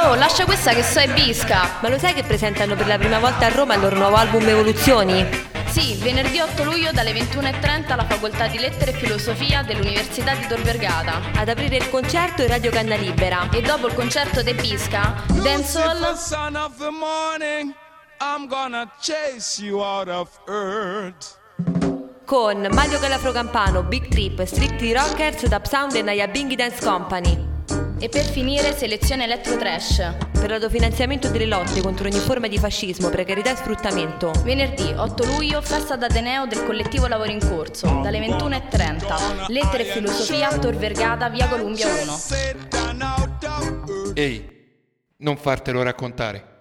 Oh, lascia questa che so è Bisca. Ma lo sai che presentano per la prima volta a Roma il loro nuovo album Evoluzioni? Sì, venerdì 8 luglio dalle 21:30 alla Facoltà di Lettere e Filosofia dell'Università di Tor Vergata. Ad aprire il concerto è Radio Canna Libera. E dopo il concerto de Bisca, Dancehall con Mario Calafro Campano, Big Trip, Strictly Rockers, Tap Sound e Naya Binghi Dance Company. e per finire selezione Electro Trash. Per l'autofinanziamento delle lotte contro ogni forma di fascismo, precarietà e sfruttamento. Venerdì 8 luglio, festa d'Ateneo del collettivo Lavoro in Corso, dalle 21:30. Lettere e Filosofia, Tor Vergata, via Columbia 1. Ehi, non fartelo raccontare.